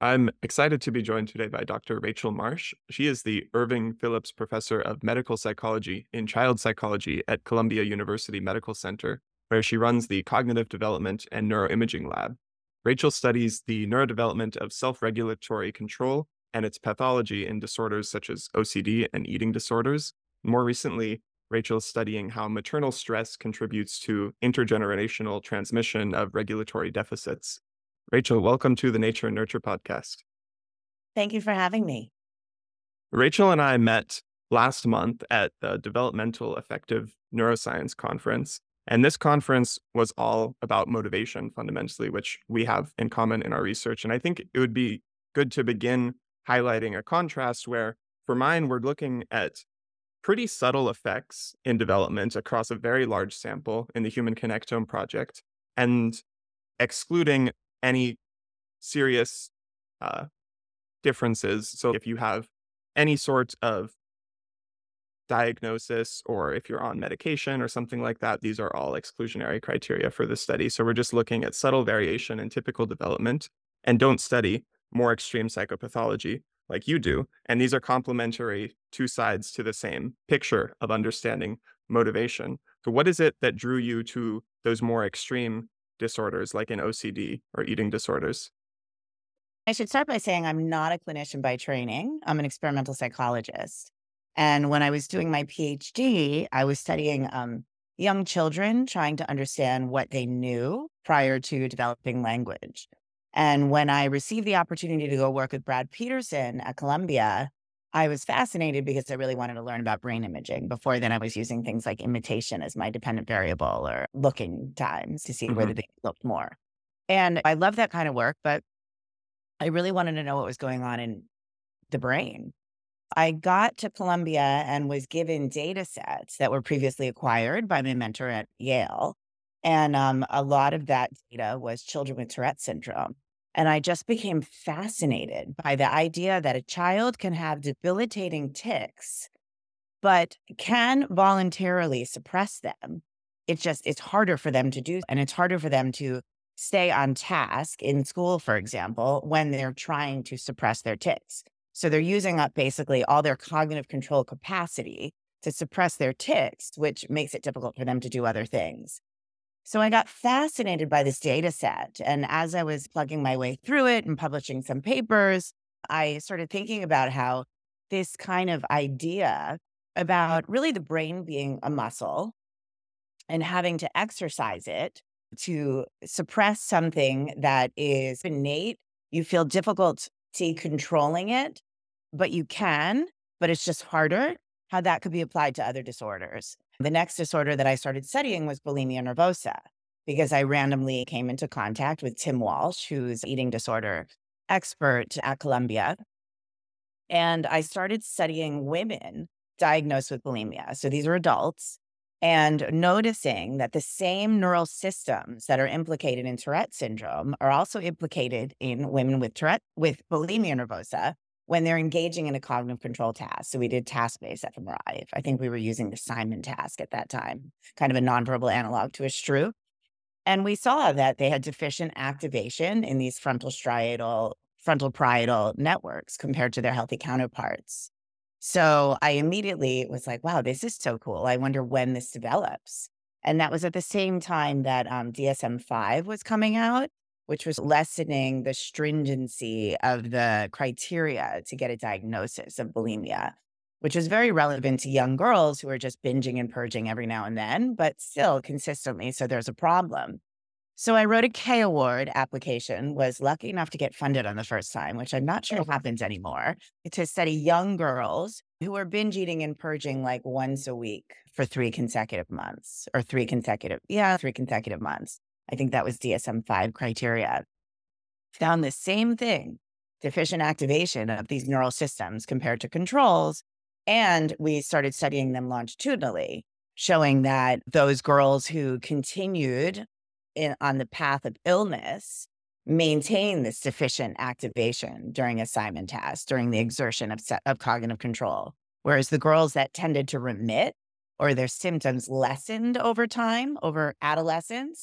I'm excited to be joined today by Dr. Rachel Marsh. She is the Irving Phillips Professor of Medical Psychology in Child Psychology at Columbia University Medical Center, where she runs the Cognitive Development and Neuroimaging Lab. Rachel studies the neurodevelopment of self-regulatory control and its pathology in disorders such as OCD and eating disorders. More recently, Rachel is studying how maternal stress contributes to intergenerational transmission of regulatory deficits. Rachel, welcome to the Nature and Nurture podcast. Thank you for having me. Rachel and I met last month at the Developmental Affective Neuroscience Conference. And this conference was all about motivation fundamentally, which we have in common in our research. And I think it would be good to begin highlighting a contrast where, for mine, we're looking at pretty subtle effects in development across a very large sample in the Human Connectome Project, and excluding any serious uh, differences. So if you have any sort of diagnosis or if you're on medication or something like that, these are all exclusionary criteria for the study. So we're just looking at subtle variation in typical development and don't study more extreme psychopathology like you do. And these are complementary two sides to the same picture of understanding motivation. So what is it that drew you to those more extreme disorders like in OCD or eating disorders? I should start by saying I'm not a clinician by training. I'm an experimental psychologist. And when I was doing my PhD, I was studying young children trying to understand what they knew prior to developing language. And when I received the opportunity to go work with Brad Peterson at Columbia, I was fascinated because I really wanted to learn about brain imaging. Before then, I was using things like imitation as my dependent variable or looking times to see whether Mhm. they looked more. And I love that kind of work, but I really wanted to know what was going on in the brain. I got to Columbia and was given data sets that were previously acquired by my mentor at Yale. And a lot of that data was children with Tourette syndrome. And I just became fascinated by the idea that a child can have debilitating tics, but can voluntarily suppress them. It's harder for them to do, and it's harder for them to stay on task in school, for example, when they're trying to suppress their tics. So they're using up basically all their cognitive control capacity to suppress their tics, which makes it difficult for them to do other things. So I got fascinated by this data set. And as I was plugging my way through it and publishing some papers, I started thinking about how this kind of idea about really the brain being a muscle and having to exercise it to suppress something that is innate, you feel difficulty controlling it, but you can, but it's just harder, how that could be applied to other disorders. The next disorder that I started studying was bulimia nervosa, because I randomly came into contact with Tim Walsh, who's eating disorder expert at Columbia. And I started studying women diagnosed with bulimia. So these are adults, and noticing that the same neural systems that are implicated in Tourette syndrome are also implicated in women with bulimia nervosa when they're engaging in a cognitive control task. So we did task-based fMRI. I think we were using the Simon task at that time, kind of a nonverbal analog to a Stroop. And we saw that they had deficient activation in these frontal parietal networks compared to their healthy counterparts. So I immediately was like, wow, this is so cool. I wonder when this develops. And that was at the same time that DSM-5 was coming out, which was lessening the stringency of the criteria to get a diagnosis of bulimia, which was very relevant to young girls who are just binging and purging every now and then, but still consistently. So there's a problem. So I wrote a K Award application, was lucky enough to get funded on the first time, which I'm not sure happens anymore, to study young girls who are binge eating and purging like once a week for 3 consecutive months or 3 consecutive months. I think that was DSM-5 criteria. Found the same thing, deficient activation of these neural systems compared to controls. And we started studying them longitudinally, showing that those girls who continued on the path of illness maintain this deficient activation during a Simon task, during the exertion of cognitive control. Whereas the girls that tended to remit or their symptoms lessened over time, over adolescence,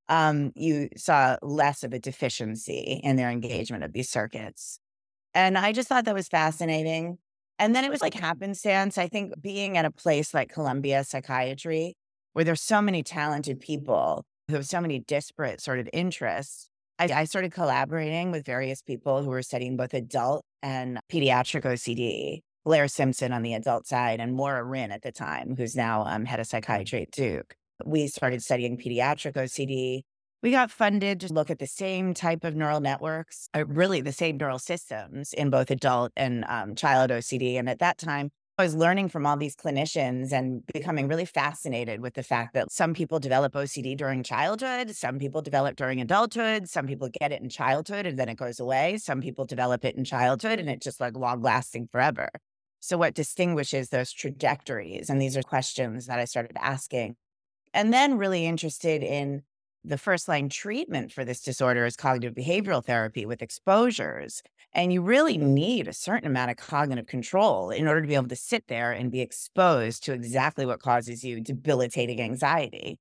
you saw less of a deficiency in their engagement of these circuits. And I just thought that was fascinating. And then it was like happenstance. I think being at a place like Columbia Psychiatry, where there's so many talented people who have so many disparate sort of interests, I started collaborating with various people who were studying both adult and pediatric OCD. Blair Simpson on the adult side and Maura Rin at the time, who's now head of psychiatry at Duke. We started studying pediatric OCD. We got funded to look at the same type of neural networks, really the same neural systems in both adult and child OCD. And at that time, I was learning from all these clinicians and becoming really fascinated with the fact that some people develop OCD during childhood, some people develop during adulthood, some people get it in childhood and then it goes away. Some people develop it in childhood and it's just like long lasting forever. So what distinguishes those trajectories? And these are questions that I started asking. And then really interested in the first line treatment for this disorder is cognitive behavioral therapy with exposures. And you really need a certain amount of cognitive control in order to be able to sit there and be exposed to exactly what causes you debilitating anxiety.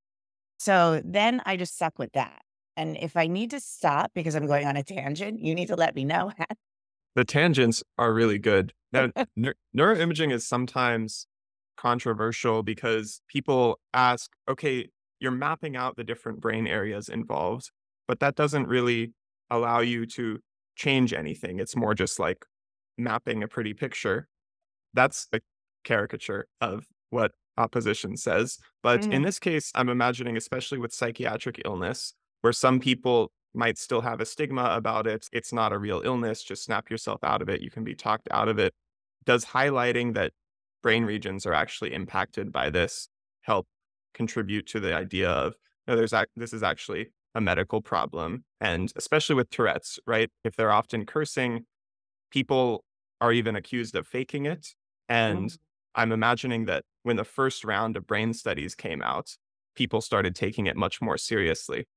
So then I just stuck with that. And if I need to stop because I'm going on a tangent, you need to let me know. The tangents are really good. Now, neuroimaging is sometimes controversial because people ask, okay, you're mapping out the different brain areas involved, but that doesn't really allow you to change anything. It's more just like mapping a pretty picture. That's a caricature of what opposition says. But in Mhm. this case, I'm imagining, especially with psychiatric illness, where some people might still have a stigma about it. It's not a real illness. Just snap yourself out of it. You can be talked out of it. Does highlighting that brain regions are actually impacted by this help contribute to the idea of, no, this is actually a medical problem? And especially with Tourette's, right? If they're often cursing, people are even accused of faking it. And Mhm. I'm imagining that when the first round of brain studies came out, people started taking it much more seriously.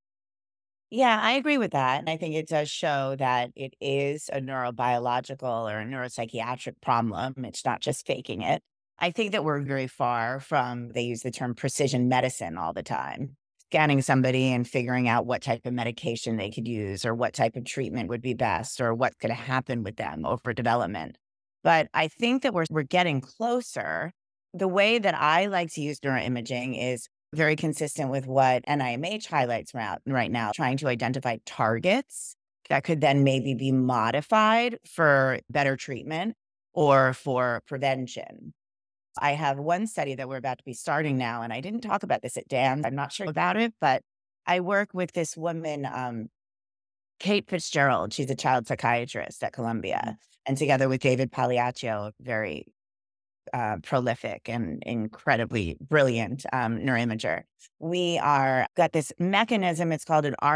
Yeah, I agree with that. And I think it does show that it is a neurobiological or a neuropsychiatric problem. It's not just faking it. I think that we're very far from, they use the term precision medicine all the time, scanning somebody and figuring out what type of medication they could use or what type of treatment would be best or what could happen with them over development. But I think that we're getting closer. The way that I like to use neuroimaging is very consistent with what NIMH highlights right now, trying to identify targets that could then maybe be modified for better treatment or for prevention. I have one study that we're about to be starting now, and I didn't talk about this at Dan. I'm not sure about it, but I work with this woman, Kate Fitzgerald. She's a child psychiatrist at Columbia, and together with David Pagliaccio, very prolific and incredibly brilliant neuroimager. We are got this mechanism. It's called an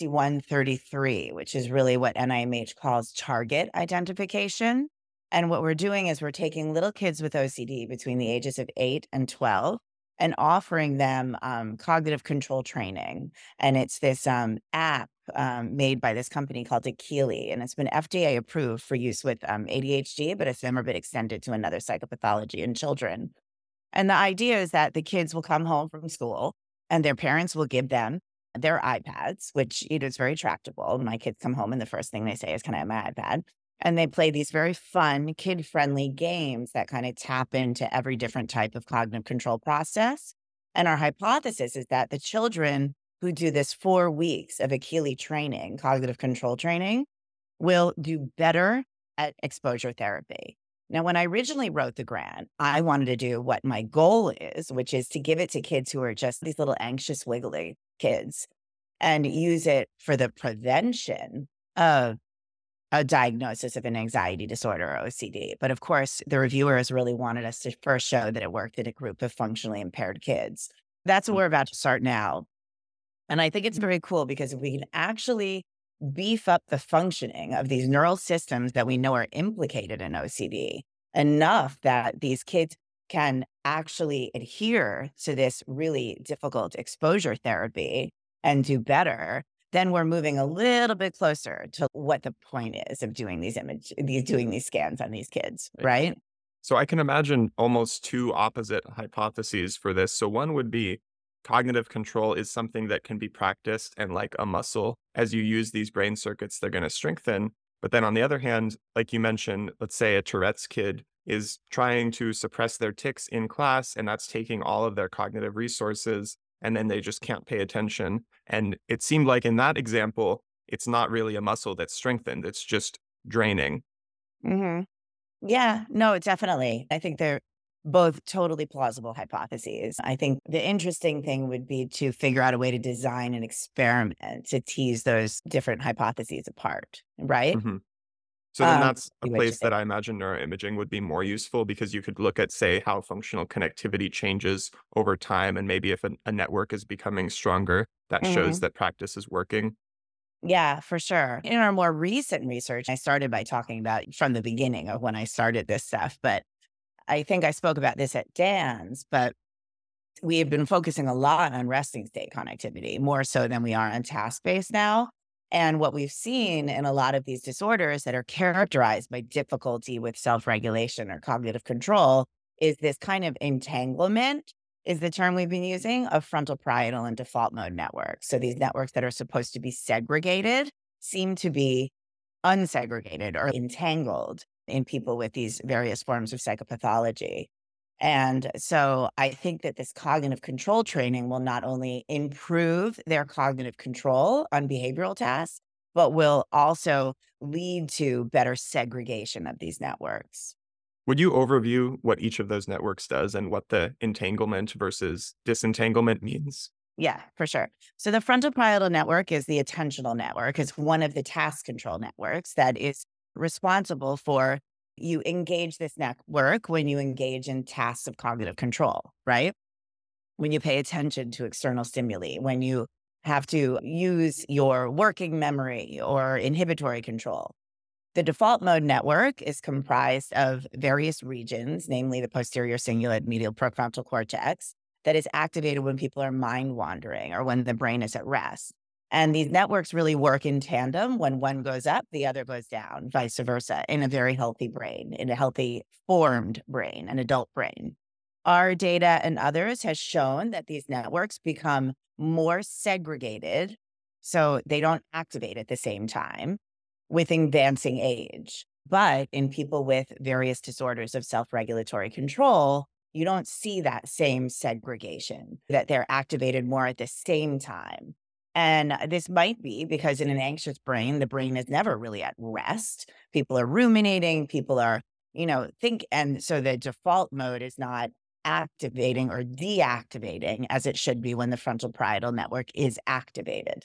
R6133, which is really what NIMH calls target identification. And what we're doing is we're taking little kids with OCD between the ages of 8 and 12 and offering them cognitive control training. And it's this app made by this company called Akili, and it's been FDA approved for use with ADHD, but it's never been extended to another psychopathology in children. And the idea is that the kids will come home from school and their parents will give them their iPads, which is very tractable. My kids come home and the first thing they say is, "Can I have my iPad?" And they play these very fun, kid-friendly games that kind of tap into every different type of cognitive control process. And our hypothesis is that the children who do this 4 weeks of Akili training, cognitive control training, will do better at exposure therapy. Now, when I originally wrote the grant, I wanted to do what my goal is, which is to give it to kids who are just these little anxious, wiggly kids and use it for the prevention of a diagnosis of an anxiety disorder or OCD. But of course, the reviewers really wanted us to first show that it worked in a group of functionally impaired kids. That's what we're about to start now. And I think it's very cool because if we can actually beef up the functioning of these neural systems that we know are implicated in OCD enough that these kids can actually adhere to this really difficult exposure therapy and do better, then we're moving a little bit closer to what the point is of doing doing these scans on these kids, Right. right? So I can imagine almost two opposite hypotheses for this. So one would be cognitive control is something that can be practiced and like a muscle. As you use these brain circuits, they're going to strengthen. But then on the other hand, like you mentioned, let's say a Tourette's kid is trying to suppress their tics in class, and that's taking all of their cognitive resources, and then they just can't pay attention. And it seemed like in that example, it's not really a muscle that's strengthened, it's just draining. Hmm. Yeah, no, definitely. I think they're both totally plausible hypotheses. I think the interesting thing would be to figure out a way to design an experiment to tease those different hypotheses apart, right? Mhm. So then that's a See what you place that think. I imagine neuroimaging would be more useful because you could look at, say, how functional connectivity changes over time. And maybe if a network is becoming stronger, that shows Mhm. that practice is working. Yeah, for sure. In our more recent research, I started by talking about from the beginning of when I started this stuff, but I think I spoke about this at Dan's, but we have been focusing a lot on resting state connectivity, more so than we are on task based now. And what we've seen in a lot of these disorders that are characterized by difficulty with self regulation or cognitive control is this kind of entanglement, is the term we've been using, of frontal parietal and default mode networks. So these networks that are supposed to be segregated seem to be unsegregated or entangled in people with these various forms of psychopathology. And so I think that this cognitive control training will not only improve their cognitive control on behavioral tasks, but will also lead to better segregation of these networks. Would you overview what each of those networks does and what the entanglement versus disentanglement means? Yeah, for sure. So the frontal parietal network is the attentional network. It's one of the task control networks that is responsible for you engage this network when you engage in tasks of cognitive control, right? When you pay attention to external stimuli, when you have to use your working memory or inhibitory control. The default mode network is comprised of various regions, namely the posterior cingulate medial prefrontal cortex, that is activated when people are mind wandering or when the brain is at rest. And these networks really work in tandem. When one goes up, the other goes down, vice versa, in a very healthy brain, in a healthy formed brain, an adult brain. Our data and others has shown that these networks become more segregated, so they don't activate at the same time with advancing age. But in people with various disorders of self regulatory control, you don't see that same segregation, that they're activated more at the same time. And this might be because in an anxious brain, the brain is never really at rest. People are ruminating, people are, think. And so the default mode is not activating or deactivating as it should be when the frontal parietal network is activated.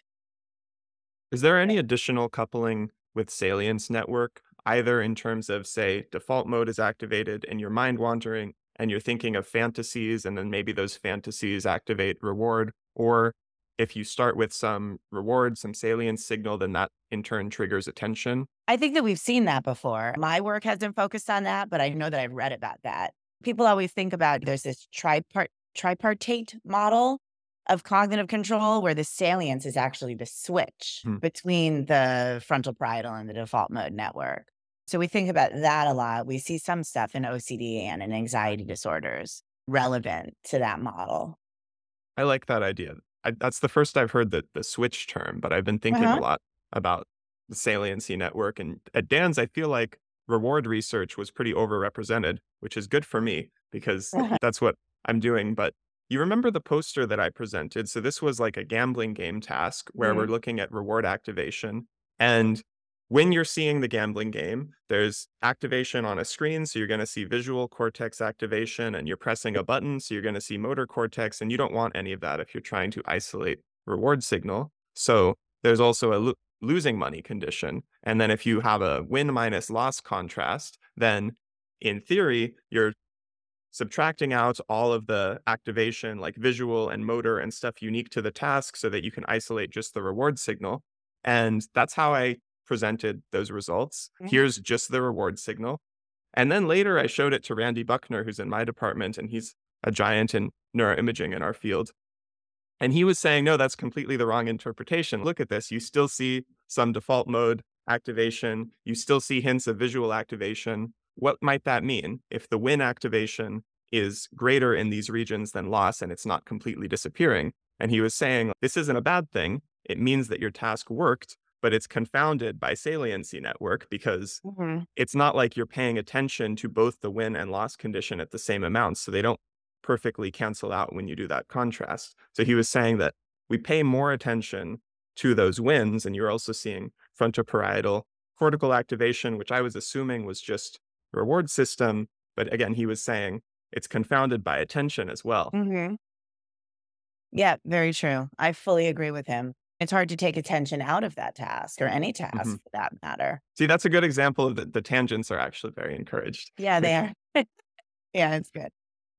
Is there any additional coupling with salience network, either in terms of, say, default mode is activated and you're mind wandering and you're thinking of fantasies, and then maybe those fantasies activate reward, or if you start with some reward, some salience signal, then that in turn triggers attention? I think that we've seen that before. My work hasn't focused on that, but I know that I've read about that. People always think about there's this tripartite model of cognitive control where the salience is actually the switch Hmm. between the frontal parietal and the default mode network. So we think about that a lot. We see some stuff in OCD and in anxiety disorders relevant to that model. I like that idea. That's the first I've heard the switch term, but I've been thinking a Uh-huh. lot about the saliency network. And at Dan's, I feel like reward research was pretty overrepresented, which is good for me because that's what I'm doing. But you remember the poster that I presented? So this was like a gambling game task where we're Mhm. looking at reward activation. And when you're seeing the gambling game, there's activation on a screen. So you're going to see visual cortex activation, and you're pressing a button. So you're going to see motor cortex. And you don't want any of that if you're trying to isolate reward signal. So there's also a losing money condition. And then if you have a win minus loss contrast, then in theory, you're subtracting out all of the activation, like visual and motor and stuff unique to the task so that you can isolate just the reward signal. And that's how I presented those results. Here's just the reward signal. And then later I showed it to Randy Buckner, who's in my department, and he's a giant in neuroimaging in our field. And he was saying, no, that's completely the wrong interpretation. Look at this. You still see some default mode activation. You still see hints of visual activation. What might that mean? If the win activation is greater in these regions than loss and it's not completely disappearing. And he was saying, this isn't a bad thing. It means that your task worked, but it's confounded by saliency network because Mhm. it's not like you're paying attention to both the win and loss condition at the same amount. So they don't perfectly cancel out when you do that contrast. So he was saying that we pay more attention to those wins, and you're also seeing frontoparietal cortical activation, which I was assuming was just a reward system. But again, he was saying it's confounded by attention as well. Mhm. Yeah, very true. I fully agree with him. It's hard to take attention out of that task or any Mhm. task for that matter. See, that's a good example of the tangents are actually very encouraged. Yeah, they are. Yeah, it's good.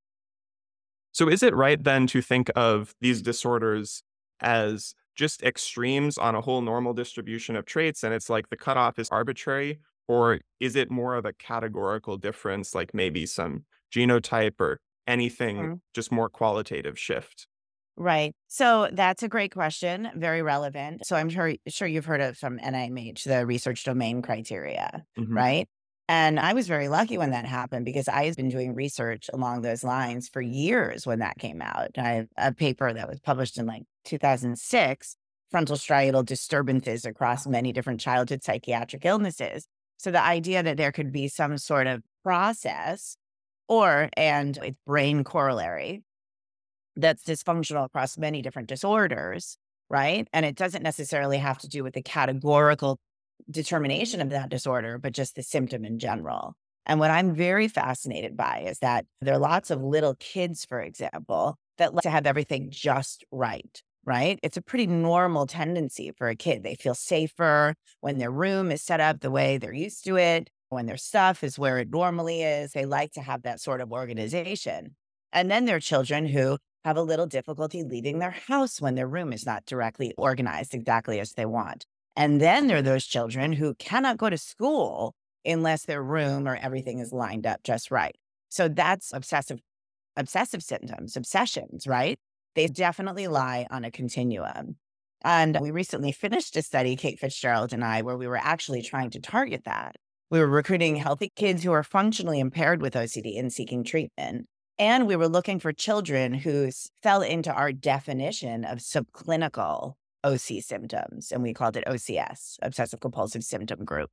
So is it right then to think of these disorders as just extremes on a whole normal distribution of traits and it's like the cutoff is arbitrary? Or is it more of a categorical difference, like maybe some genotype or anything, Mhm. just more qualitative shift? Right. So that's a great question, very relevant. So I'm sure you've heard of from NIMH, the research domain criteria, Hmm. right? And I was very lucky when that happened because I had been doing research along those lines for years when that came out. I have a paper that was published in like 2006, frontal striatal disturbances across many different childhood psychiatric illnesses. So the idea that there could be some sort of process and its brain corollary that's dysfunctional across many different disorders, right? And it doesn't necessarily have to do with the categorical determination of that disorder, but just the symptom in general. And what I'm very fascinated by is that there are lots of little kids, for example, that like to have everything just right, right? It's a pretty normal tendency for a kid. They feel safer when their room is set up the way they're used to it, when their stuff is where it normally is. They like to have that sort of organization. And then there are children who have a little difficulty leaving their house when their room is not directly organized exactly as they want. And then there are those children who cannot go to school unless their room or everything is lined up just right. So that's obsessive symptoms, obsessions, right? They definitely lie on a continuum. And we recently finished a study, Kate Fitzgerald and I, where we were actually trying to target that. We were recruiting healthy kids who are functionally impaired with OCD and seeking treatment. And we were looking for children who fell into our definition of subclinical OC symptoms. And we called it OCS, obsessive compulsive symptom group.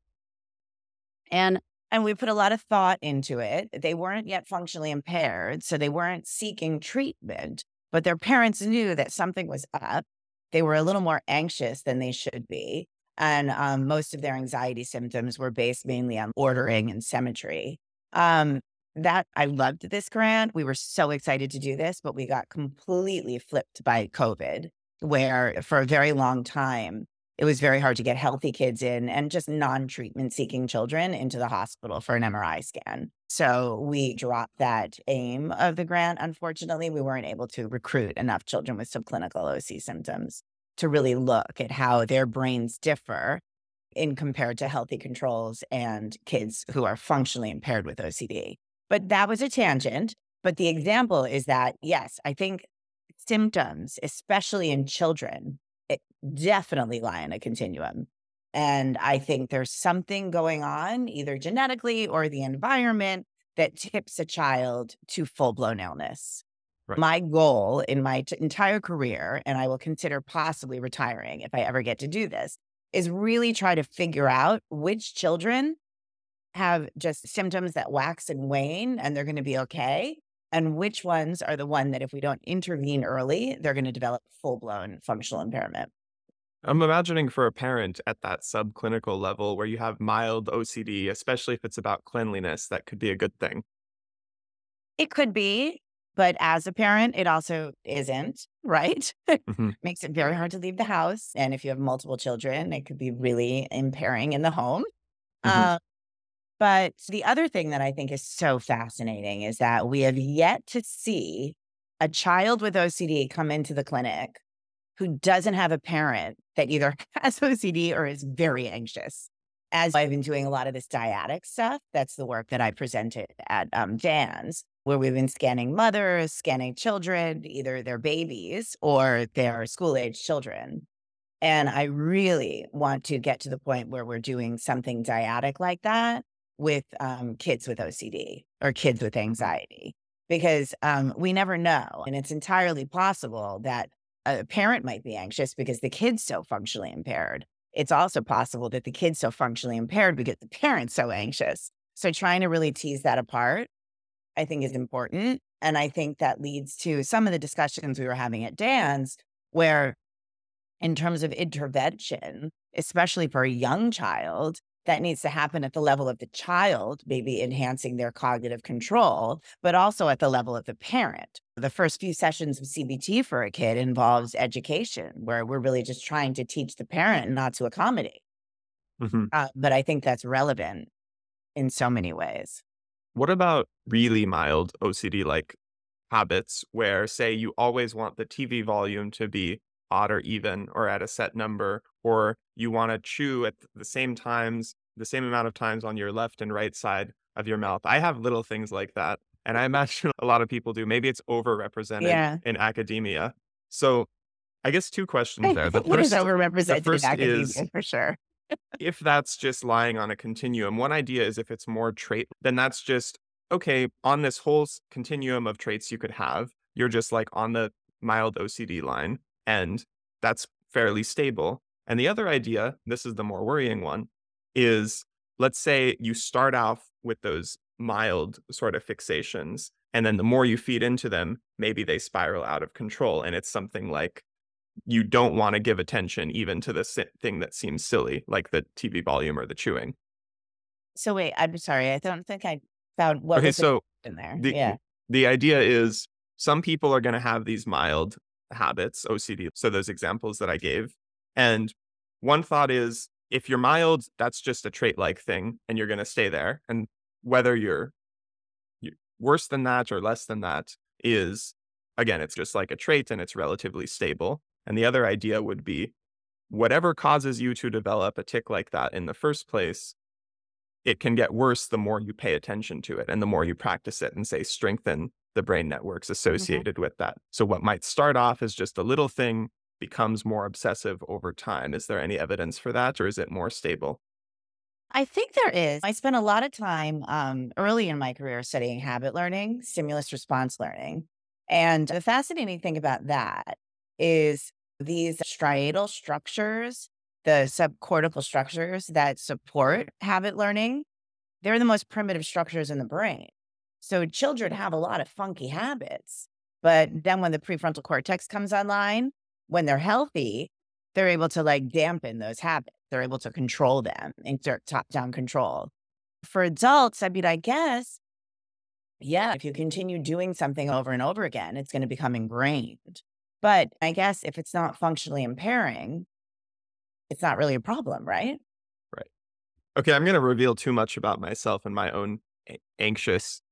And we put a lot of thought into it. They weren't yet functionally impaired, so they weren't seeking treatment, but their parents knew that something was up. They were a little more anxious than they should be. And most of their anxiety symptoms were based mainly on ordering and symmetry. That I loved this grant. We were so excited to do this, but we got completely flipped by COVID, where for a very long time, it was very hard to get healthy kids in and just non-treatment seeking children into the hospital for an MRI scan. So we dropped that aim of the grant. Unfortunately, we weren't able to recruit enough children with subclinical OC symptoms to really look at how their brains differ in compared to healthy controls and kids who are functionally impaired with OCD. But that was a tangent. But the example is that, yes, I think symptoms, especially in children, it definitely lie on a continuum. And I think there's something going on, either genetically or the environment, that tips a child to full blown illness. Right. My goal in my entire career, and I will consider possibly retiring if I ever get to do this, is really try to figure out which children have just symptoms that wax and wane and they're going to be okay, and which ones are the one that if we don't intervene early, they're going to develop full-blown functional impairment. I'm imagining for a parent at that subclinical level where you have mild OCD, especially if it's about cleanliness, that could be a good thing. It could be, but as a parent, it also isn't, right? Hmm. Makes it very hard to leave the house. And if you have multiple children, it could be really impairing in the home. Hmm. Uh, but the other thing that I think is so fascinating is that we have yet to see a child with OCD come into the clinic who doesn't have a parent that either has OCD or is very anxious. As I've been doing a lot of this dyadic stuff, that's the work that I presented at Dan's, where we've been scanning mothers, scanning children, either their babies or their school age children. And I really want to get to the point where we're doing something dyadic like that with kids with OCD or kids with anxiety. because we never know. And it's entirely possible that a parent might be anxious because the kid's so functionally impaired. It's also possible that the kid's so functionally impaired because the parent's so anxious. So trying to really tease that apart, I think, is important. And I think that leads to some of the discussions we were having at Dan's, where in terms of intervention, especially for a young child, that needs to happen at the level of the child, maybe enhancing their cognitive control, but also at the level of the parent. The first few sessions of CBT for a kid involves education, where we're really just trying to teach the parent not to accommodate. Hmm. But I think that's relevant in so many ways. What about really mild OCD like habits where, say, you always want the TV volume to be odd or even or at a set number, or you want to chew at the same times, the same amount of times on your left and right side of your mouth? I have little things like that. And I imagine a lot of people do. Maybe it's overrepresented Yeah. in academia. So I guess two questions there. The It is first, the overrepresented in first is academia for sure. if that's just lying on a continuum. One idea is if it's more trait, then that's just okay. On this whole continuum of traits you could have, you're just like on the mild OCD line, and that's fairly stable. And the other idea, this is the more worrying one, is let's say you start off with those mild sort of fixations, and then the more you feed into them, maybe they spiral out of control. And it's something like you don't want to give attention even to the thing that seems silly, like the TV volume or the chewing. So wait, I'm sorry. I don't think I found what Okay, was the so in there. the Yeah. the idea is some people are going to have these mild habits, OCD. So those examples that I gave, and one thought is if you're mild, that's just a trait-like thing, and you're going to stay there. And whether you're worse than that or less than that is, again, it's just like a trait and it's relatively stable. And the other idea would be whatever causes you to develop a tic like that in the first place, it can get worse the more you pay attention to it and the more you practice it and say strengthen the brain networks Mhm. associated with that. So what might start off as just a little thing becomes more obsessive over time. Is there any evidence for that or is it more stable? I think there is. I spent a lot of time early in my career studying habit learning, stimulus response learning. And the fascinating thing about that is these striatal structures, the subcortical structures that support habit learning, they're the most primitive structures in the brain. So children have a lot of funky habits. But then when the prefrontal cortex comes online, when they're healthy, they're able to like dampen those habits. They're able to control them, exert top down control. For adults, I mean, I guess, yeah, if you continue doing something over and over again, it's going to become ingrained. But I guess if it's not functionally impairing, it's not really a problem, right? Right. Okay, I'm going to reveal too much about myself and my own anxious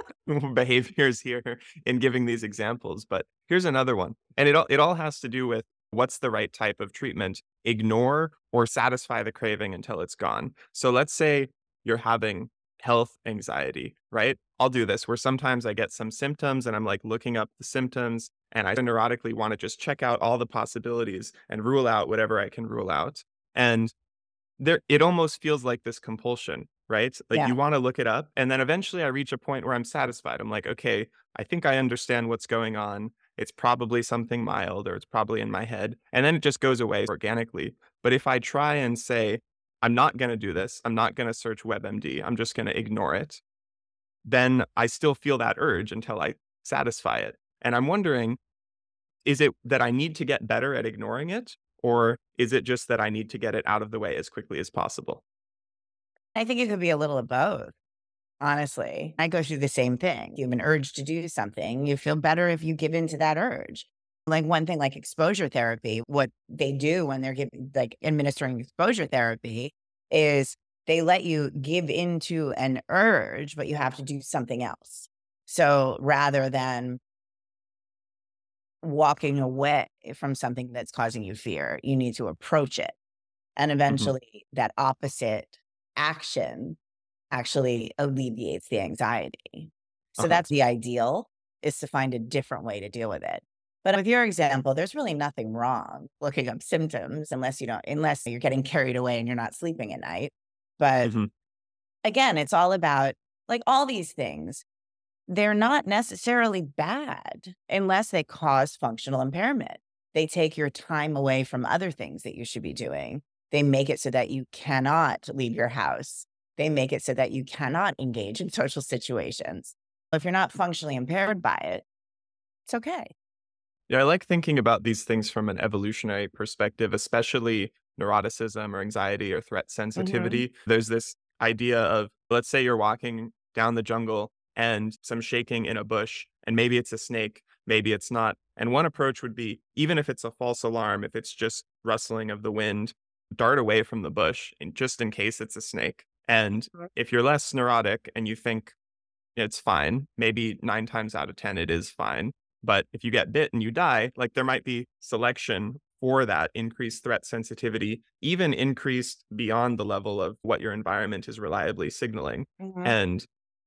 behaviors here in giving these examples, but here's another one. And it all has to do with what's the right type of treatment. Ignore or satisfy the craving until it's gone. So let's say you're having health anxiety, right? I'll do this where sometimes I get some symptoms and I'm like looking up the symptoms and I neurotically want to just check out all the possibilities and rule out whatever I can rule out. And there it almost feels like this compulsion, right? Like, Yeah. you wanna look it up, and then eventually I reach a point where I'm satisfied. I'm like, "Okay, I think I understand what's going on. It's probably something mild, or it's probably in my head," and then it just goes away organically. But if I try and say, "I'm not gonna do this. I'm not gonna search WebMD. I'm just gonna ignore it," then I still feel that urge until I satisfy it. And I'm wondering, is it that I need to get better at ignoring it, or is it just that I need to get it out of the way as quickly as possible? I think it could be a little of both. Honestly, I go through the same thing. You have an urge to do something. You feel better if you give in to that urge. Like one thing, like exposure therapy, what they do when they're giving, like administering exposure therapy is they let you give into an urge, but you have to do something else. So rather than walking away from something that's causing you fear, you need to approach it. And Mhm. eventually that opposite action actually alleviates the anxiety. So Uh-huh. that's the ideal, is to find a different way to deal with it. But with your example, there's really nothing wrong looking up symptoms unless you're getting carried away and you're not sleeping at night. But Mhm. again, it's all about like all these things. they're not necessarily bad unless they cause functional impairment. They take your time away from other things that you should be doing. They make it so that you cannot leave your house. They make it so that you cannot engage in social situations. If you're not functionally impaired by it, it's okay. Yeah, I like thinking about these things from an evolutionary perspective, especially neuroticism or anxiety or threat Mhm. sensitivity. There's this idea of, let's say you're walking down the jungle and some shaking in a bush, and maybe it's a snake, maybe it's not. And one approach would be, even if it's a false alarm, if it's just rustling of the wind, dart away from the bush and just in case it's a snake. And Right. if you're less neurotic and you think it's fine. Maybe 9 times out of 10, it is fine. But if you get bit and you die, like, there might be selection for that increased threat sensitivity, even increased beyond the level of what your environment is reliably signaling. Mhm. And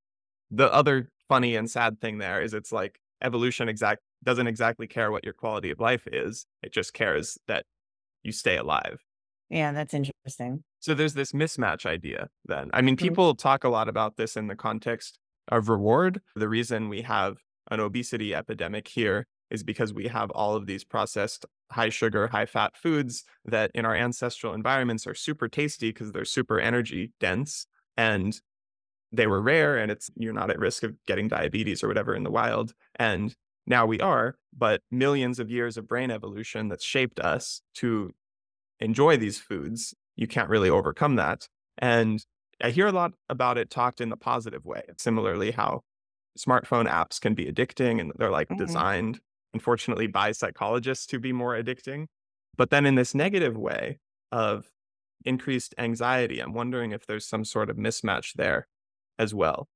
the other funny and sad thing there is it's like evolution doesn't exactly care what your quality of life is. It just cares that you stay alive. Yeah, that's interesting. So there's this mismatch idea then. I mean, Mhm. people talk a lot about this in the context of reward. The reason we have an obesity epidemic here is because we have all of these processed high sugar, high fat foods that in our ancestral environments are super tasty because they're super energy dense and they were rare and it's you're not at risk of getting diabetes or whatever in the wild. And now we are, but millions of years of brain evolution that's shaped us to enjoy these foods, you can't really overcome that. And I hear a lot about it talked in the positive way. Similarly, how smartphone apps can be addicting and they're like Mhm. designed, unfortunately, by psychologists to be more addicting. But then in this negative way of increased anxiety, I'm wondering if there's some sort of mismatch there as well.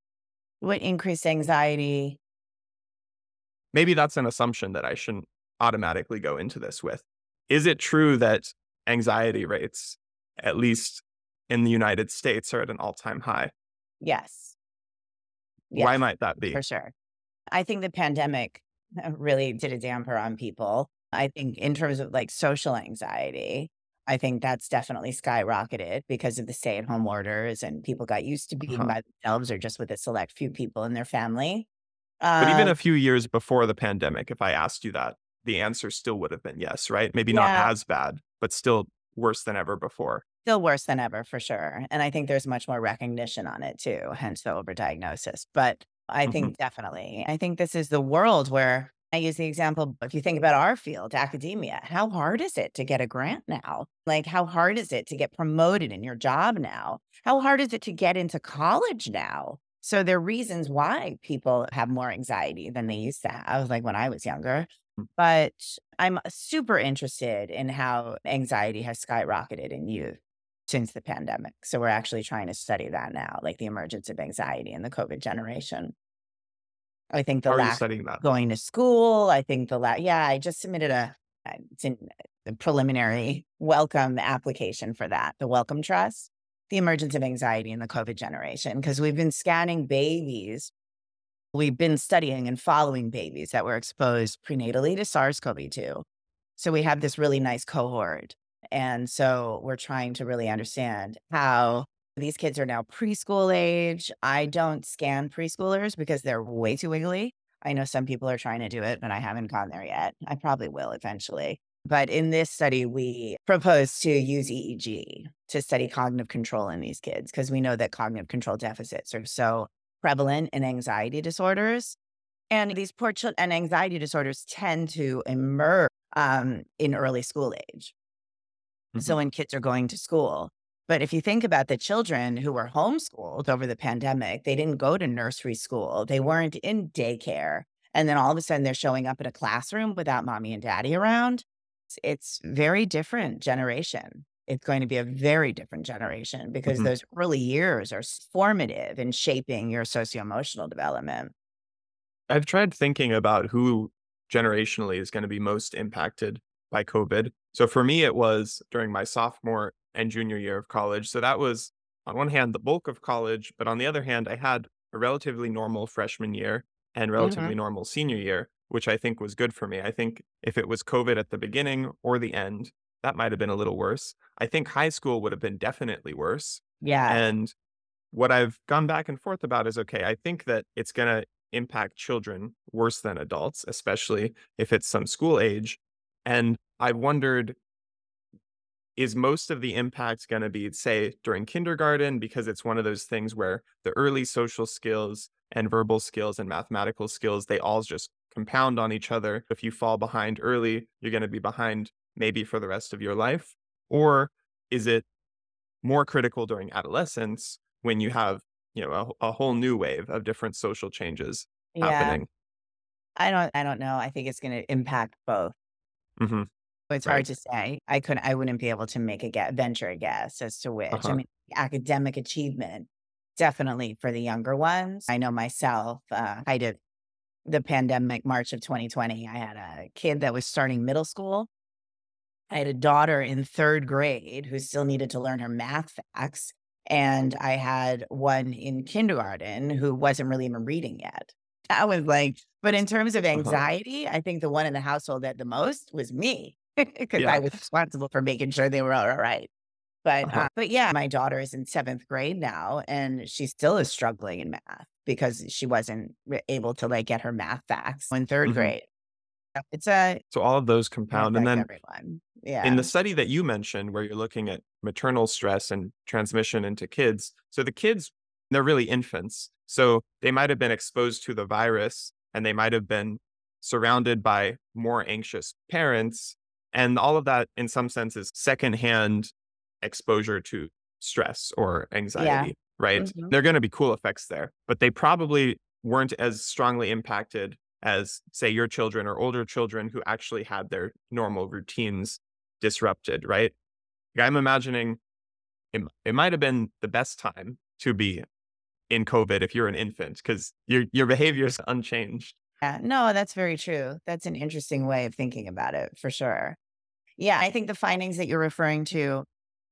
What increased anxiety? Maybe that's an assumption that I shouldn't automatically go into this with. Is it true that anxiety rates, at least in the United States, are at an all-time high? Yes. Why Yes, might that be? for sure. I think the pandemic really did a damper on people. I think in terms of like social anxiety, I think that's definitely skyrocketed because of the stay-at-home orders and people got used to being Uh-huh. by themselves or just with a select few people in their family. But even Um, a few years before the pandemic, if I asked you that, the answer still would have been yes, right? Maybe not yeah, as bad, but still worse than ever before. still worse than ever for sure. And I think there's much more recognition on it too, hence the overdiagnosis. But I Mhm. think definitely, I think this is the world where I use the example. If you think about our field, academia, how hard is it to get a grant now? Like, how hard is it to get promoted in your job now? How hard is it to get into college now? So there are reasons why people have more anxiety than they used to have, like when I was younger. Mm. But I'm super interested in how anxiety has skyrocketed in youth since the pandemic. So we're actually trying to study that now, like the emergence of anxiety in the COVID generation. I think the How are you lack studying that? going to school, I think the yeah, I just submitted it's in the preliminary welcome application for that, the Welcome Trust, the emergence of anxiety in the COVID generation, because we've been scanning babies. We've been studying and following babies that were exposed prenatally to SARS-CoV-2. So we have this really nice cohort. And so we're trying to really understand how these kids are now preschool age. I don't scan preschoolers because they're way too wiggly. I know some people are trying to do it, but I haven't gone there yet. I probably will eventually. But in this study, we propose to use EEG to study cognitive control in these kids because we know that cognitive control deficits are so prevalent in anxiety disorders. And these poor children and anxiety disorders tend to emerge in early school age. So Mhm. when kids are going to school. But if you think about the children who were homeschooled over the pandemic, they didn't go to nursery school, they weren't in daycare. And then all of a sudden they're showing up in a classroom without mommy and daddy around. It's very different generation. It's going to be a very different generation because Mhm. those early years are formative in shaping your socio-emotional development. I've tried thinking about who generationally is gonna be most impacted by COVID. So for me, it was during my sophomore and junior year of college. So that was, on one hand, the bulk of college, but on the other hand, I had a relatively normal freshman year and Mhm. relatively normal senior year, which I think was good for me. I think if it was COVID at the beginning or the end, that might have been a little worse. I think high school would have been definitely worse. Yes. And what I've gone back and forth about is, okay, I think that it's gonna impact children worse than adults, especially if it's some school age. And I wondered, is most of the impact going to be, say, during kindergarten, because it's one of those things where the early social skills and verbal skills and mathematical skills, they all just compound on each other. If you fall behind early, you're going to be behind maybe for the rest of your life? Or is it more critical during adolescence when you have, a whole new wave of different social changes Yeah. happening? I don't know. I think it's gonna impact both. Hmm. It's Right. hard to say. I wouldn't be able to make venture a guess as to which. I Uh-huh. mean, academic achievement, definitely for the younger ones. I know myself, I did the pandemic March of 2020. I had a kid that was starting middle school. I had a daughter in 3rd grade who still needed to learn her math facts, and I had one in kindergarten who wasn't really even reading yet. That was like, but in terms of Uh-huh. anxiety, I think the one in the household that the most was me because I Yeah. was responsible for making sure they were all right. Uh-huh. But yeah, my daughter is in 7th grade now, and she still is struggling in math because she wasn't able to like get her math facts in 3rd Hmm. grade. It's a So all of those It compound. And affects then everyone. in the Yeah. study that you mentioned, where you're looking at maternal stress and transmission into kids, so the kids, they're really infants. So they might have been exposed to the virus and they might have been surrounded by more anxious parents. And all of that, in some sense, is secondhand exposure to stress or Yeah. anxiety, right? Mhm. There are going to be cool effects there, but they probably weren't as strongly impacted as, say, your children or older children who actually had their normal routines disrupted, right? Like, I'm imagining it might have been the best time to be in COVID if you're an infant because your behavior is unchanged. Yeah. No, that's very true. That's an interesting way of thinking about it for sure. Yeah, I think the findings that you're referring to,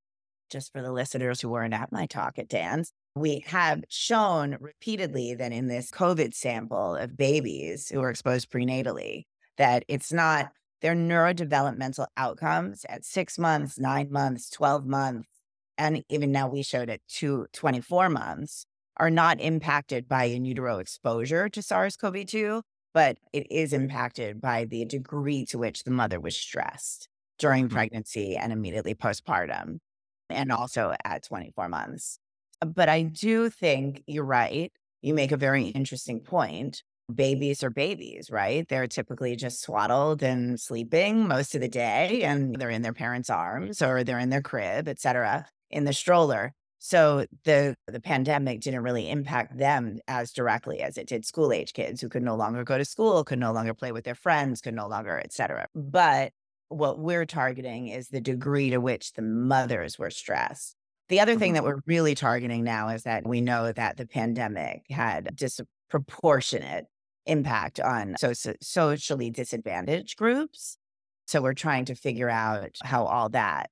just for the listeners who weren't at my talk at Dan's, we have shown repeatedly that in this COVID sample of babies who were exposed prenatally, that it's not their neurodevelopmental outcomes at 6 months, 9 months, 12 months, and even now we showed it to 24 months are not impacted by in utero exposure to SARS-CoV-2, but it is impacted by the degree to which the mother was stressed during Mhm. pregnancy and immediately postpartum and also at 24 months. But I do think you're right. You make a very interesting point. Babies are babies, right? They're typically just swaddled and sleeping most of the day, and they're in their parents' arms or they're in their crib, et cetera, in the stroller. So the pandemic didn't really impact them as directly as it did school age kids who could no longer go to school, could no longer play with their friends, could no longer, et cetera. But what we're targeting is the degree to which the mothers were stressed. The other thing Mhm. that we're really targeting now is that we know that the pandemic had disproportionate impact on socially disadvantaged groups. So we're trying to figure out how all that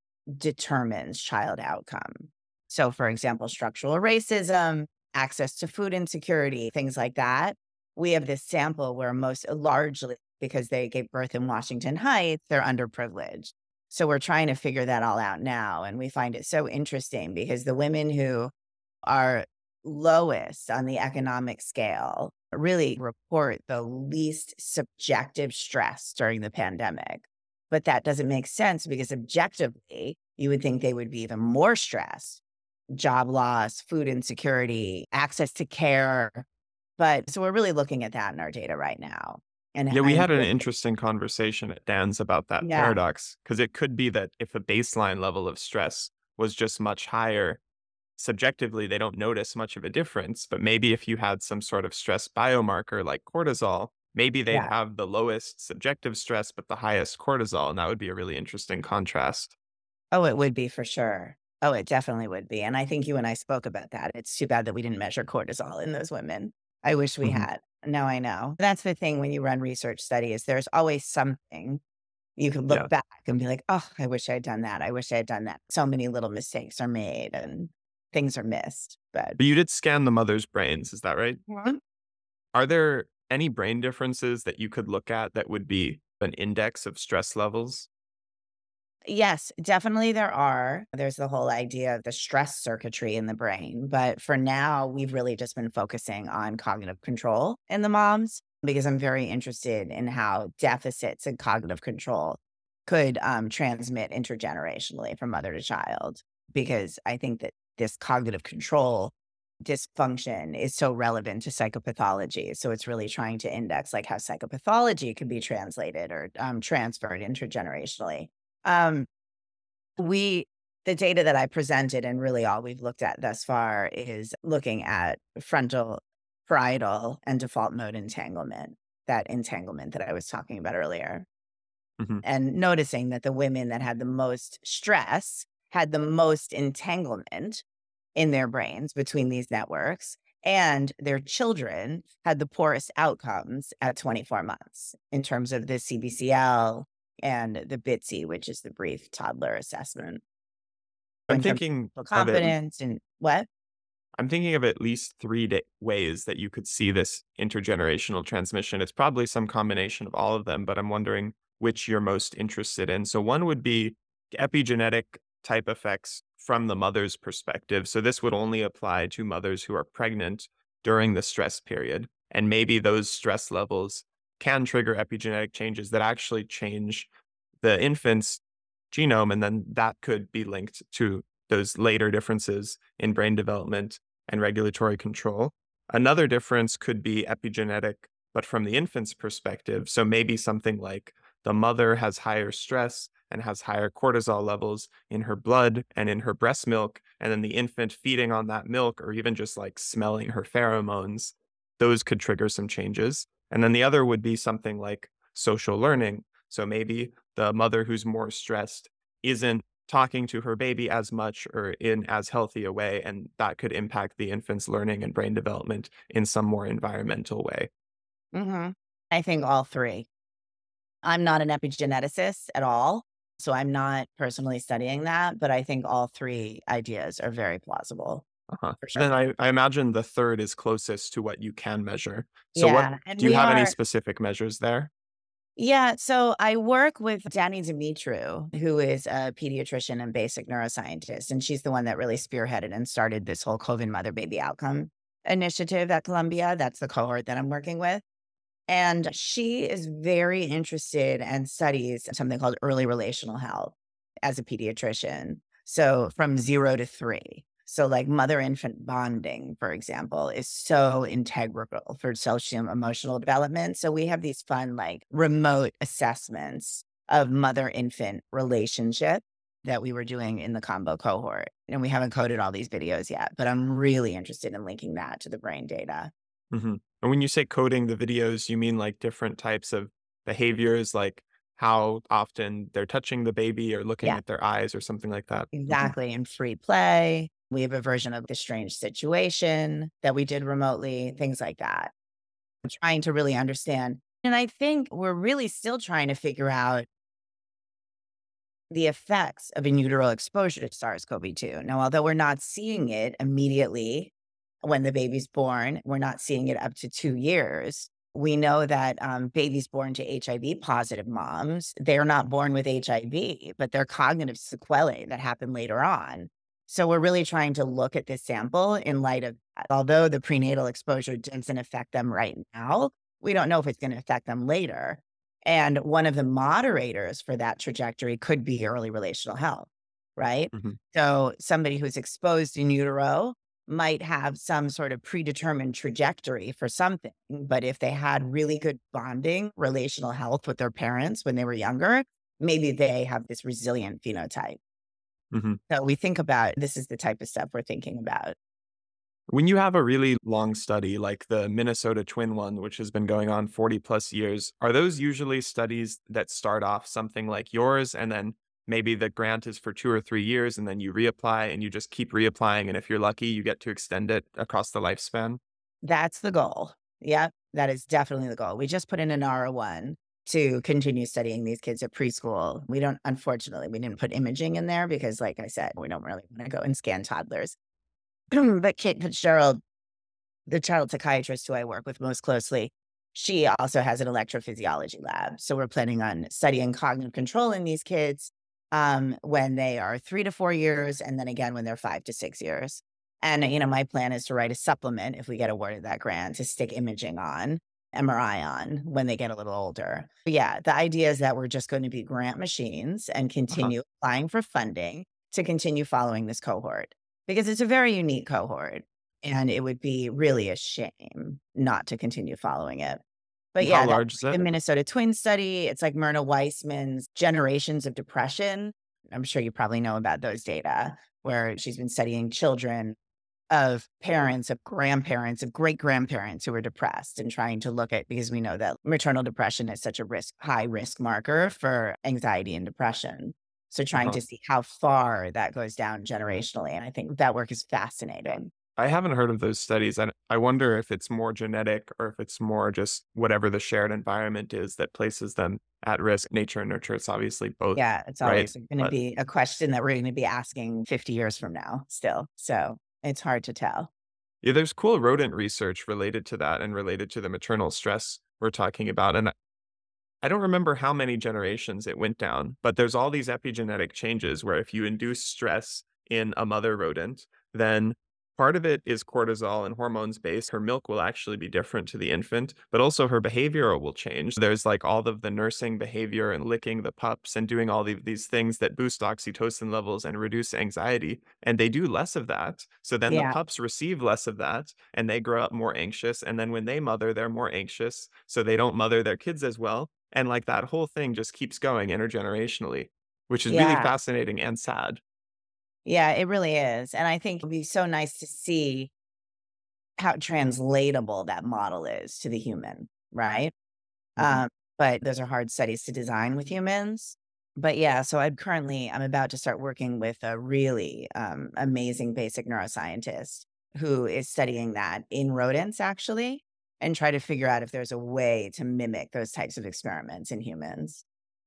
determines child outcome. So, for example, structural racism, access to food insecurity, things like that. We have this sample where most largely because they gave birth in Washington Heights, they're underprivileged. So we're trying to figure that all out now. And we find it so interesting because the women who are lowest on the economic scale really report the least subjective stress during the pandemic. But that doesn't make sense because objectively, you would think they would be even more stressed. Job loss, food insecurity, access to care. But so we're really looking at that in our data right now. Yeah, we And had an interesting conversation at Dan's about that yeah, paradox because it could be that if a baseline level of stress was just much higher, subjectively, they don't notice much of a difference. But maybe if you had some sort of stress biomarker like cortisol, maybe they'd yeah. have the lowest subjective stress, but the highest cortisol. And that would be a really interesting contrast. Oh, it would be for sure. Oh, it definitely would be. And I think you and I spoke about that. It's too bad that we didn't measure cortisol in those women. I wish we Hmm. had. Now I know. That's the thing when you run research studies, there's always something you can look Yeah. back and be like, oh, I wish I had done that. I wish I had done that. So many little mistakes are made and things are missed. But But you did scan the mother's brains, is that right? Mhm. Are there any brain differences that you could look at that would be an index of stress levels? Yes, definitely there are. There's the whole idea of the stress circuitry in the brain. But for now, we've really just been focusing on cognitive control in the moms because I'm very interested in how deficits in cognitive control could transmit intergenerationally from mother to child. Because I think that this cognitive control dysfunction is so relevant to psychopathology. So it's really trying to index like how psychopathology can be translated or transferred intergenerationally. Um, we the data that I presented and really all we've looked at thus far is looking at frontal, parietal, and default mode entanglement, that entanglement that I was talking about earlier, Hmm. and noticing that the women that had the most stress had the most entanglement in their brains between these networks, and their children had the poorest outcomes at 24 months in terms of the CBCL and the BITC, which is the brief toddler assessment. I'm In terms thinking of of it. confidence and what? I'm thinking of at least ways that you could see this intergenerational transmission. It's probably some combination of all of them, but I'm wondering which you're most interested in. So, one would be epigenetic type effects from the mother's perspective. So, this would only apply to mothers who are pregnant during the stress period. And maybe those stress levels can trigger epigenetic changes that actually change the infant's genome. And then that could be linked to those later differences in brain development and regulatory control. Another difference could be epigenetic, but from the infant's perspective. So maybe something like the mother has higher stress and has higher cortisol levels in her blood and in her breast milk. And then the infant feeding on that milk, or even just like smelling her pheromones, those could trigger some changes. And then the other would be something like social learning. So maybe the mother who's more stressed isn't talking to her baby as much or in as healthy a way, and that could impact the infant's learning and brain development in some more environmental way. Mhm. I think all 3. I'm not an epigeneticist at all, so I'm not personally studying that, but I think all 3 ideas are very plausible Uh-huh. for sure. And then I imagine the third is closest to what you can measure. So what Yeah, and do you we have any are specific measures there? Yeah, so I work with Danny Dimitru, who is a pediatrician and basic neuroscientist, and she's the one that really spearheaded and started this whole COVID mother baby outcome initiative at Columbia. That's the cohort that I'm working with. And she is very interested and studies something called early relational health as a pediatrician. So from 0 to 3. So, like mother infant bonding, for example, is so integral for social emotional development. So, we have these fun, like remote assessments of mother infant relationship that we were doing in the combo cohort. And we haven't coded all these videos yet, but I'm really interested in linking that to the brain data. Mhm. And when you say coding the videos, you mean like different types of behaviors, like how often they're touching the baby or looking Yeah. at their eyes or something like that? Mhm. Exactly, and free play. We have a version of The Strange Situation that we did remotely, things like that. I'm trying to really understand. And I think we're really still trying to figure out the effects of in utero exposure to SARS-CoV-2. Now, although we're not seeing it immediately when the baby's born, we're not seeing it up to 2 years. We know that babies born to HIV positive moms, they're not born with HIV, but they're cognitive sequelae that happen later on. So we're really trying to look at this sample in light of that. Although the prenatal exposure doesn't affect them right now, we don't know if it's going to affect them later. And one of the moderators for that trajectory could be early relational health, right? Mhm. So somebody who's exposed in utero might have some sort of predetermined trajectory for something. But if they had really good bonding, relational health with their parents when they were younger, maybe they have this resilient phenotype. Mhm. So we think about this is the type of stuff we're thinking about. When you have a really long study like the Minnesota twin one, which has been going on 40 plus years, are those usually studies that start off something like yours and then maybe the grant is for 2 or 3 years and then you reapply and you just keep reapplying? And if you're lucky, you get to extend it across the lifespan? That's the goal. Yep, that is definitely the goal. We just put in an R1 to continue studying these kids at preschool. We don't, unfortunately, we didn't put imaging in there because, like I said, we don't really want to go and scan toddlers. But Kate Fitzgerald, the child psychiatrist who I work with most closely, she also has an electrophysiology lab. So we're planning on studying cognitive control in these kids when they are 3 to 4 years, and then again when they're 5 to 6 years. And, my plan is to write a supplement if we get awarded that grant to stick imaging on, MRI on when they get a little older. But yeah, the idea is that we're just going to be grant machines and Uh-huh. continue applying for funding to continue following this cohort because it's a very unique cohort. And it would be really a shame not to continue following it. But And how yeah, that's large is like it? the Minnesota Twin study. It's like Myrna Weissman's Generations of Depression. I'm sure you probably know about those data where she's been studying children of parents, of grandparents, of great grandparents who were depressed and trying to look at because we know that maternal depression is such a high risk marker for anxiety and depression. So trying Uh-huh. to see how far that goes down generationally. And I think that work is fascinating. I haven't heard of those studies. And I wonder if it's more genetic or if it's more just whatever the shared environment is that places them at risk. Nature and nurture, it's obviously both, Yeah, it's right? always going to But be a question that we're going to be asking 50 years from now still. So it's hard to tell. yeah, there's cool rodent research related to that and related to the maternal stress we're talking about. And I don't remember how many generations it went down, but there's all these epigenetic changes where if you induce stress in a mother rodent, then part of it is cortisol and hormones based. Her milk will actually be different to the infant, but also her behavior will change. There's like all of the nursing behavior and licking the pups and doing all these things that boost oxytocin levels and reduce anxiety. And they do less of that. So then the Yeah. pups receive less of that and they grow up more anxious. And then when they mother, they're more anxious. So they don't mother their kids as well, and like that whole thing just keeps going intergenerationally, which is really Yeah. fascinating and sad. Yeah, it really is. And I think it'd be so nice to see how translatable that model is to the human, right? Mhm. Um, but those are hard studies to design with humans. But yeah, so I'm about to start working with a really amazing basic neuroscientist who is studying that in rodents actually, and try to figure out if there's a way to mimic those types of experiments in humans.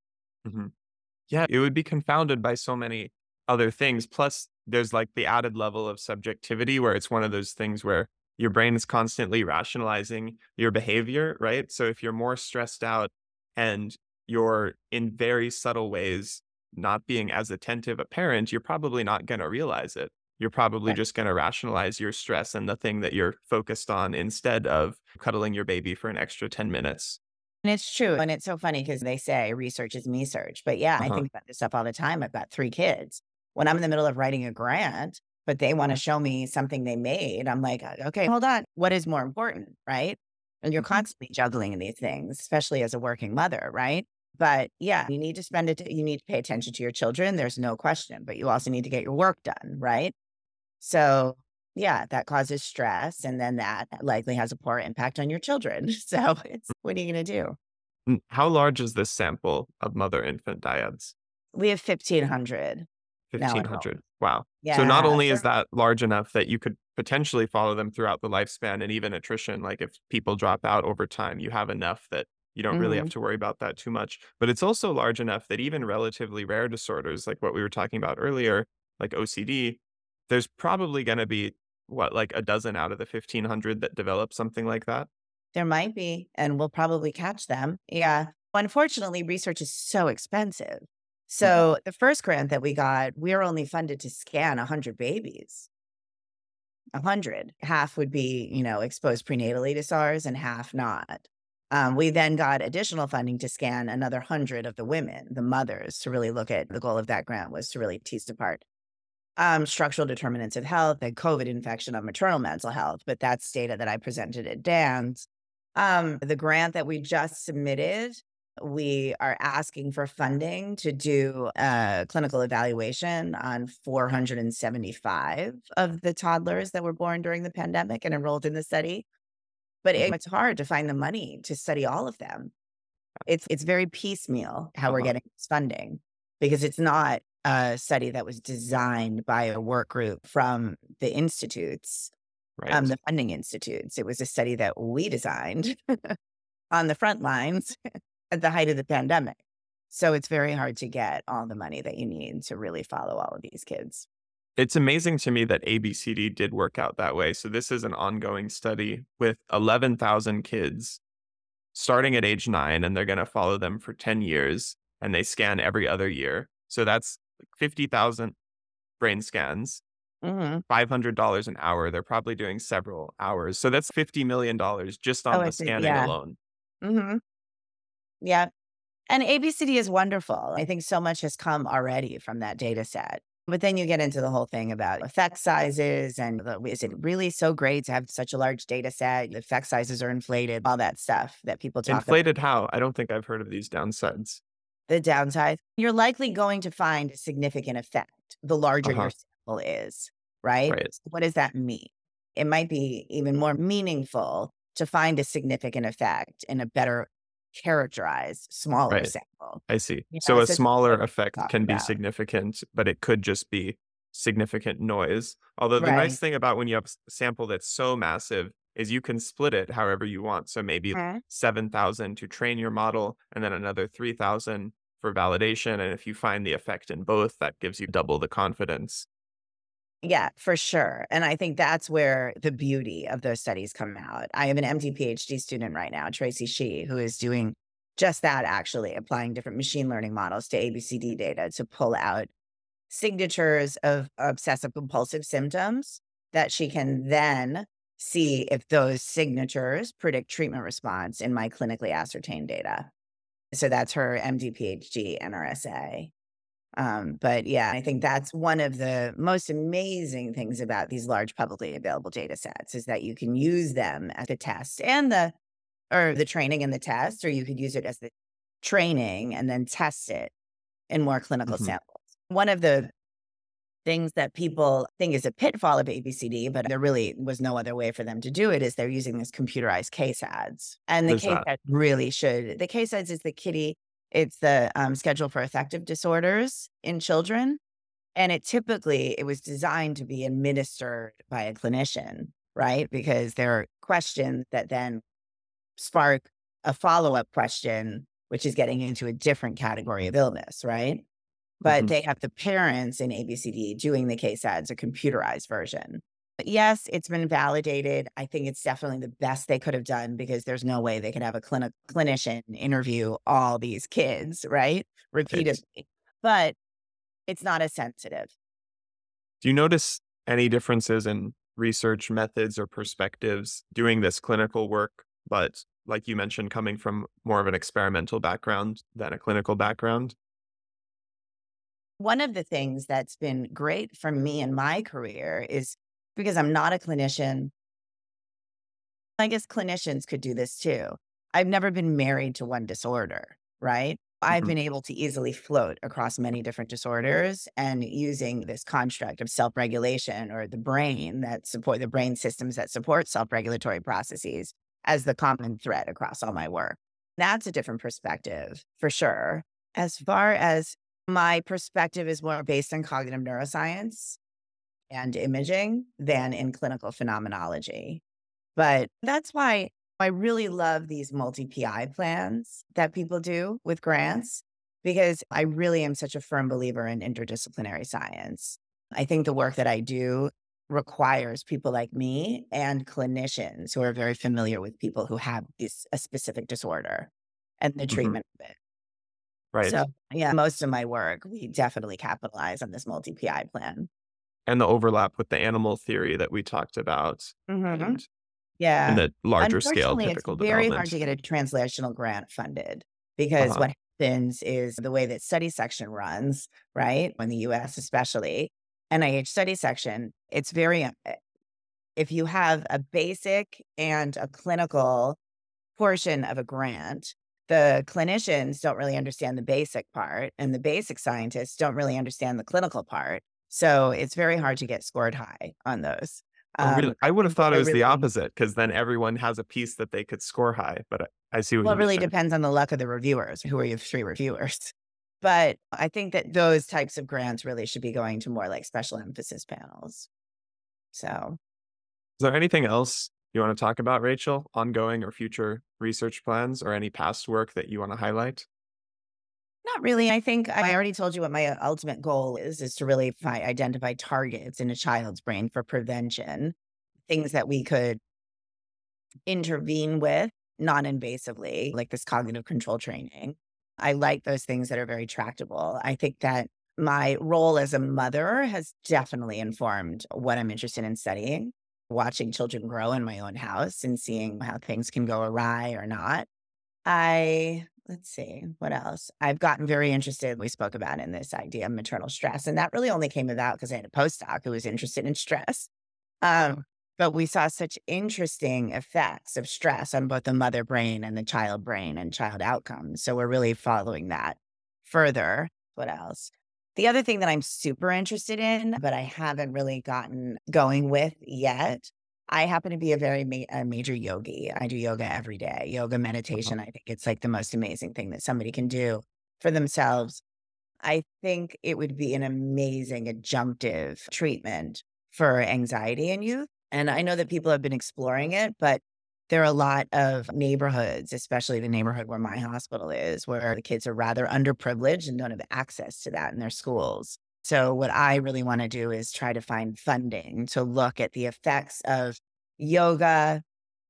Mhm. Yeah, it would be confounded by so many other things. Plus, there's like the added level of subjectivity where it's one of those things where your brain is constantly rationalizing your behavior, right? So if you're more stressed out and you're in very subtle ways not being as attentive a parent, you're probably not going to realize it. You're probably just going to rationalize your stress and the thing that you're focused on instead of cuddling your baby for an extra 10 minutes. And it's true. And it's so funny because they say research is me search. But yeah, I Uh-huh. think about this stuff all the time. I've got 3 kids. When I'm in the middle of writing a grant, but they want to show me something they made, I'm like, okay, hold on. What is more important? Right. And you're Mhm. constantly juggling these things, especially as a working mother. Right. But yeah, you need to you need to pay attention to your children. There's no question. But you also need to get your work done. Right. So yeah, that causes stress. And then that likely has a poor impact on your children. So it's what are you going to do? How large is this sample of mother-infant dyads? We have 1,500 now enrolled. 1,500. Wow. So not Yeah, only so is that large enough that you could potentially follow them throughout the lifespan and even attrition, like if people drop out over time, you have enough that you don't really have mhm, to worry about that too much. But it's also large enough that even relatively rare disorders, like what we were talking about earlier, like OCD, there's probably going to be what, like a dozen out of the 1,500 that develop something like that. there might be, and we'll probably catch them. Yeah. Unfortunately, research is so expensive. Mhm. So the first grant that we got, we are only funded to scan 100 babies. 100. Half would be, exposed prenatally to SARS and half not. We then got additional funding to scan another 100 of the women, the mothers, to really look at the goal of that grant was to really tease apart structural determinants of health and COVID infection on maternal mental health, but that's data that I presented at DANS. The grant that we just submitted, we are asking for funding to do a clinical evaluation on 475 of the toddlers that were born during the pandemic and enrolled in the study. But Mhm. it's hard to find the money to study all of them. It's very piecemeal how we're Uh-huh. getting this funding because it's not a study that was designed by a work group from the institutes, Right. the funding institutes. It was a study that we designed on the front lines at the height of the pandemic. So it's very hard to get all the money that you need to really follow all of these kids. It's amazing to me that ABCD did work out that way. So this is an ongoing study with 11,000 kids starting at age 9, and they're going to follow them for 10 years, and they scan every other year. So that's like 50,000 brain scans, Hmm. $500 an hour. They're probably doing several hours. So that's $50 million just Oh, on the it's scanning yeah. alone. Hmm. Yeah. And ABCD is wonderful. I think so much has come already from that data set. But then you get into the whole thing about effect sizes and is it really so great to have such a large data set? The effect sizes are inflated, all that stuff that people talk about. Inflated how? I don't think I've heard of these downsides. The downside, you're likely going to find a significant effect the larger your Uh-huh. sample is, right? Right. So what does that mean? It might be even more meaningful to find a significant effect in a better characterized, smaller Right. sample. I see. You So know, a so that's smaller what we effect talk can be about. significant, but it could just be significant noise. Although the nice Right. thing about when you have a sample that's so massive is you can split it however you want. So maybe Mhm. 7,000 to train your model and then another 3,000 for validation. And if you find the effect in both, that gives you double the confidence. Yeah, for sure. And I think that's where the beauty of those studies come out. I have an MD PhD student right now, Tracy Shee, who is doing just that actually, applying different machine learning models to ABCD data to pull out signatures of obsessive compulsive symptoms that she can then see if those signatures predict treatment response in my clinically ascertained data. So that's her MD PhD NRSA. But yeah, I think that's one of the most amazing things about these large publicly available data sets is that you can use them as the test and the training and the test, or you could use it as the training and then test it in more clinical Mhm. samples. One of the things that people think is a pitfall of ABCD, but there really was no other way for them to do it, is they're using these computerized case ads. And What the is case that? ads really should, the case ads is the kitty, it's the schedule for affective disorders in children. And it was designed to be administered by a clinician, right? Because there are questions that then spark a follow-up question, which is getting into a different category of illness, right? But Mhm. they have the parents in ABCD doing the case ads, a computerized version. But yes, it's been validated. I think it's definitely the best they could have done because there's no way they could have a clinician interview all these kids, right? Right. Repeatedly. But it's not as sensitive. Do you notice any differences in research methods or perspectives doing this clinical work, but like you mentioned, coming from more of an experimental background than a clinical background? One of the things that's been great for me in my career is because I'm not a clinician. I guess clinicians could do this too. I've never been married to one disorder, right? I've Mhm. been able to easily float across many different disorders and using this construct of self regulation or the brain that support the brain systems that support self regulatory processes as the common thread across all my work. That's a different perspective for sure. As far as my perspective is more based on cognitive neuroscience and imaging than in clinical phenomenology. But that's why I really love these multi-PI plans that people do with grants, because I really am such a firm believer in interdisciplinary science. I think the work that I do requires people like me and clinicians who are very familiar with people who have a specific disorder and the Mhm. treatment of it. Right. So, yeah, most of my work, we definitely capitalize on this multi-PI plan. And the overlap with the animal theory that we talked about Mhm. and in Yeah. the larger scale Unfortunately, it's typical very hard development. to get a translational grant funded because Uh-huh. what happens is the way that study section runs, right? In the US, especially, NIH study section, it's very, if you have a basic and a clinical portion of a grant, the clinicians don't really understand the basic part, and the basic scientists don't really understand the clinical part. So it's very hard to get scored high on those. Oh, really? I I would have think that thought it they're was the really opposite because then everyone has a piece that they could score high, but I see what well, it you're really saying. depends on the luck of the reviewers, who are your 3 reviewers. But I think that those types of grants really should be going to more like special emphasis panels. So, Is there anything else you want to talk about, Rachel? Ongoing or future research plans or any past work that you want to highlight? not really. I think I already told you what my ultimate goal is to really identify targets in a child's brain for prevention, things that we could intervene with non-invasively, like this cognitive control training. I like those things that are very tractable. I think that my role as a mother has definitely informed what I'm interested in studying, watching children grow in my own house and seeing how things can go awry or not. Let's see, what else? I've gotten very interested, we spoke about in this idea of maternal stress, and that really only came about because I had a postdoc who was interested in stress. Um, but we saw such interesting effects of stress on both the mother brain and the child brain and child outcomes. So we're really following that further. What else? The other thing that I'm super interested in, but I haven't really gotten going with yet, I happen to be a major yogi. I do yoga every day, yoga Uh-huh. meditation. I think it's like the most amazing thing that somebody can do for themselves. I think it would be an amazing adjunctive treatment for anxiety in youth. And I know that people have been exploring it, but there are a lot of neighborhoods, especially the neighborhood where my hospital is, where the kids are rather underprivileged and don't have access to that in their schools. So, what I really want to do is try to find funding to look at the effects of yoga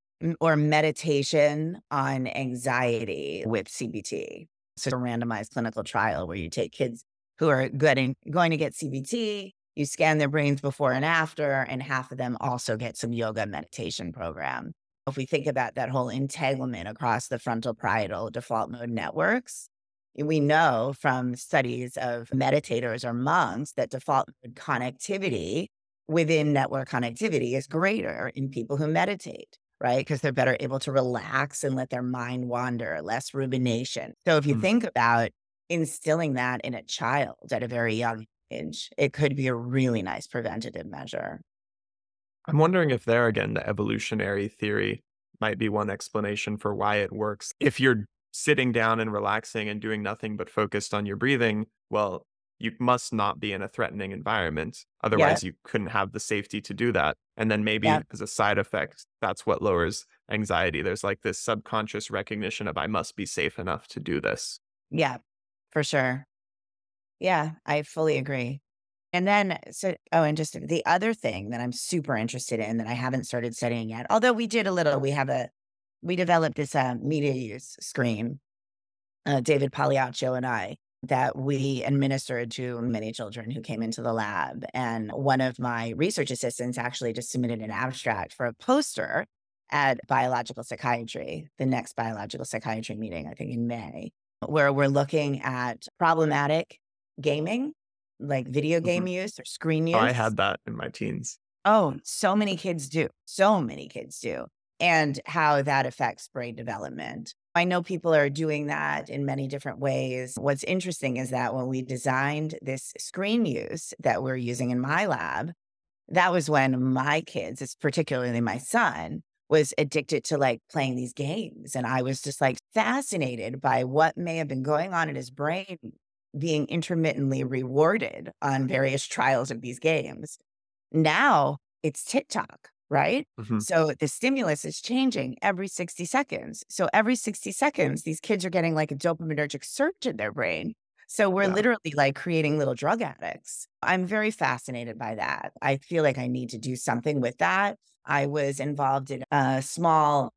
or meditation on anxiety with CBT. So a randomized clinical trial where you take kids who are going to get CBT, you scan their brains before and after, and half of them also get some yoga meditation program. If we think about that whole entanglement across the frontal parietal default mode networks, we know from studies of meditators or monks that default mode connectivity within network connectivity is greater in people who meditate, right? Because they're better able to relax and let their mind wander, less rumination. So if you Mm. think about instilling that in a child at a very young age, it could be a really nice preventative measure. I'm wondering if there again, the evolutionary theory might be one explanation for why it works. If you're sitting down and relaxing and doing nothing but focused on your breathing, well, you must not be in a threatening environment. Yeah, Otherwise, you couldn't have the safety to do that. And then yeah, maybe as a side effect, that's what lowers anxiety. There's like this subconscious recognition of I must be safe enough to do this. yeah, for sure. Yeah, I fully agree. And then, and just the other thing that I'm super interested in that I haven't started studying yet, although we did a little, we developed this media use screen, David Pagliaccio and I, that we administered to many children who came into the lab. And one of my research assistants actually just submitted an abstract for a poster at biological psychiatry, the next biological psychiatry meeting, I think in May, where we're looking at problematic gaming, like video game Mhm. use or screen Oh, I use. had that in my teens. Oh, so many kids do. So many kids do. And how that affects brain development. I know people are doing that in many different ways. What's interesting is that when we designed this screen use that we're using in my lab, that was when my kids, it's particularly my son, was addicted to like playing these games. And I was just like fascinated by what may have been going on in his brain being intermittently rewarded on various trials of these games. Now it's TikTok, right? Mhm. So the stimulus is changing every 60 seconds. So every 60 seconds, these kids are getting like a dopaminergic surge in their brain. So we're Yeah. literally like creating little drug addicts. I'm very fascinated by that. I feel like I need to do something with that. I was involved in a small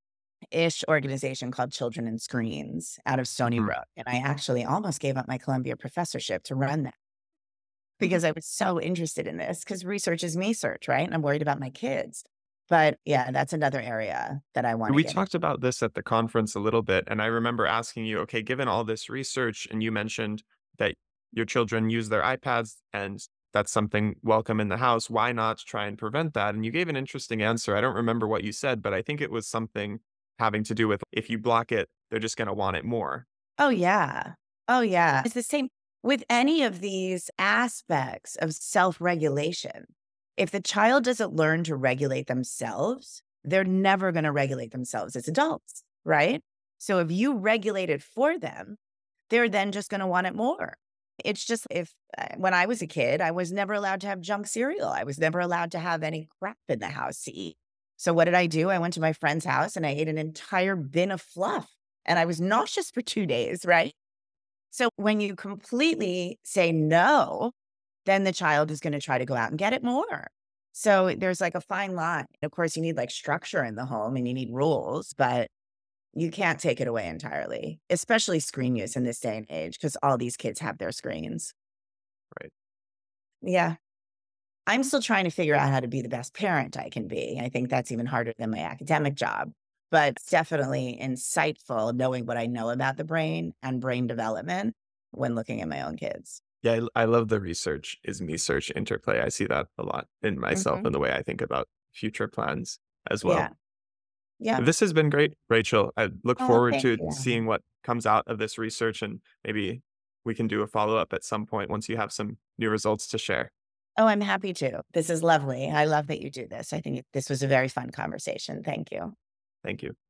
ish organization called Children and Screens out of Stony Mhm. Brook. And I actually almost gave up my Columbia professorship to run that because I was so interested in this because research is me search, right? And I'm worried about my kids. But yeah, that's another area that I want to We get in. talked about this at the conference a little bit, and I remember asking you, okay, given all this research, and you mentioned that your children use their iPads and that's something welcome in the house, why not try and prevent that? And you gave an interesting answer. I don't remember what you said, but I think it was something having to do with if you block it, they're just going to want it more. Oh, yeah. Oh, yeah. It's the same with any of these aspects of self regulation. If the child doesn't learn to regulate themselves, they're never going to regulate themselves as adults, right? So if you regulate it for them, they're then just gonna want it more. It's just if when I was a kid, I was never allowed to have junk cereal. I was never allowed to have any crap in the house to eat. So what did I do? I went to my friend's house and I ate an entire bin of fluff, and I was nauseous for 2 days, right? So when you completely say no, then the child is gonna try to go out and get it more. So there's like a fine line. Of course, you need like structure in the home and you need rules, but you can't take it away entirely, especially screen use in this day and age, because all these kids have their screens. Right. Yeah. I'm still trying to figure out how to be the best parent I can be. I think that's even harder than my academic job, but it's definitely insightful knowing what I know about the brain and brain development when looking at my own kids. Yeah, I love the research is me search interplay. I see that a lot in myself Mhm. and the way I think about future plans as well. Yeah. Yeah. This has been great, Rachel. I look Oh, forward thank to you, seeing Adam. what comes out of this research, and maybe we can do a follow up at some point once you have some new results to share. Oh, I'm happy to. This is lovely. I love that you do this. I think this was a very fun conversation. Thank you. Thank you.